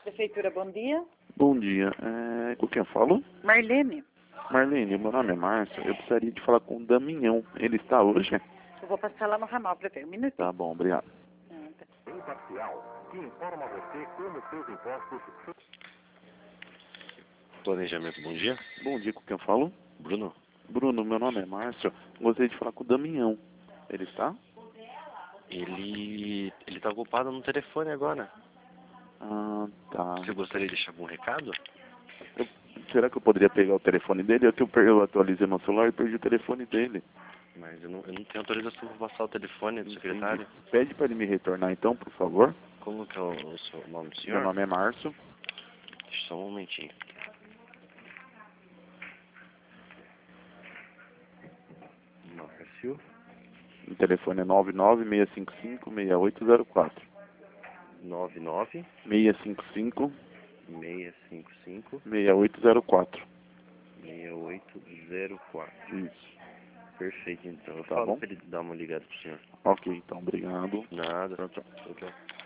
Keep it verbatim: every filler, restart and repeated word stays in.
Prefeitura, bom dia. Bom dia. É, com quem eu falo? Marlene, Marlene, meu nome é Márcio. Eu precisaria de falar com o Damião. Ele está hoje? eu vou passar lá no ramal para ver. Um minutinho. Tá bom, obrigado. Ah, tá. Imparcial, que informa você como seus impostos. Planejamento, bom dia. Bom dia, com quem eu falo? Bruno? Bruno, meu nome é Márcio. Gostaria de falar com o Damião. Ele está? Ele ele tá ocupado no telefone agora. Ah, tá. Você gostaria de deixar algum recado? Eu- será que eu poderia pegar o telefone dele? É que eu, per- eu atualizei meu celular e perdi o telefone dele. Mas eu não, eu não tenho autorização para passar o telefone do secretário. Entendi. Pede para ele me retornar então, por favor. Como que é o, o seu nome do Meu senhor? nome é Márcio. Só um momentinho. Márcio, O telefone é nove nove seis cinco cinco, seis oito zero quatro. nove nove seis cinco cinco, seis cinco cinco seis oito zero quatro. seis oito zero quatro. Isso. Perfeito, então. Eu Tá falo bom? para ele dar uma ligada pro senhor. Ok, então, obrigado. Nada. Tchau, tchau. Tchau, tchau.